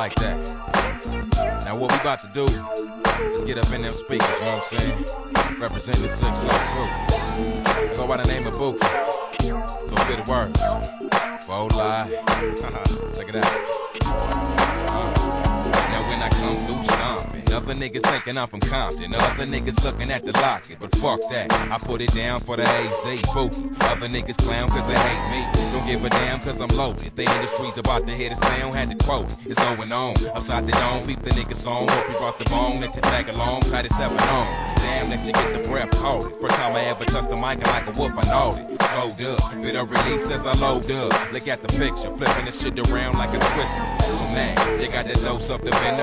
like that. Now what we about to do is get up in them speakers, you know what I'm saying? Represent the 602. I go by the name of Bookie. So spit the words. Won't lie. Check it out. Now when I come through stomping, other niggas thinking I'm from Compton, other niggas looking at the locket, but fuck that, I put it down for the AZ, Bookie. Other niggas clown cause they hate me, don't give a damn cause I'm loaded. The industry's about to hear the sound, had to quote it. It's going on, upside the dome, beat the niggas song, hope you brought the bone, let you tag along, try this ever on. Damn, let you get the breath hold it. First time I ever touched the mic and like a wolf I knowed it. Sold up, bit of release as I load up. Look at the picture, flipping the shit around like a twister. So now, you got the dose up the venom.